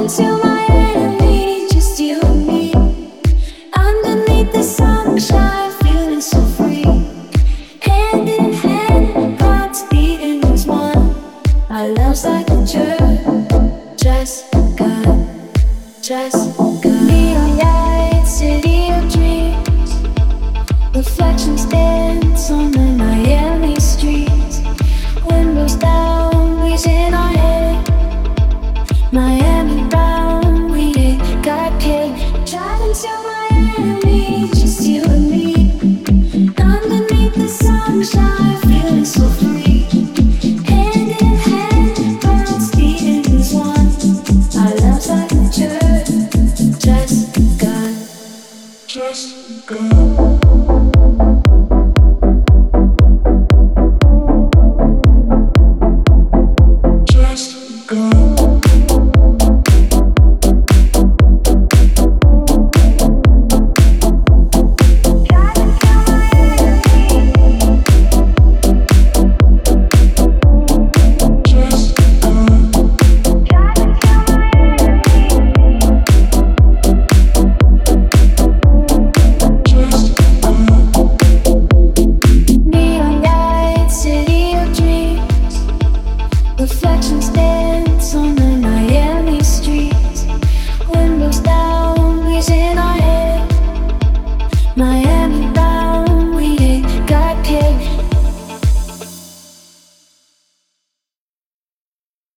to Miami, just you and me. Underneath the sunshine, feeling so free. Hand in hand, hearts beating as one. Our love's like a just neon light, city of dreams. Reflections dance on the Miami streets. Windows down, breeze in our head. Miami bound, we ain't got care. Driving to Miami, just you and me. Underneath the sunshine, feeling so free.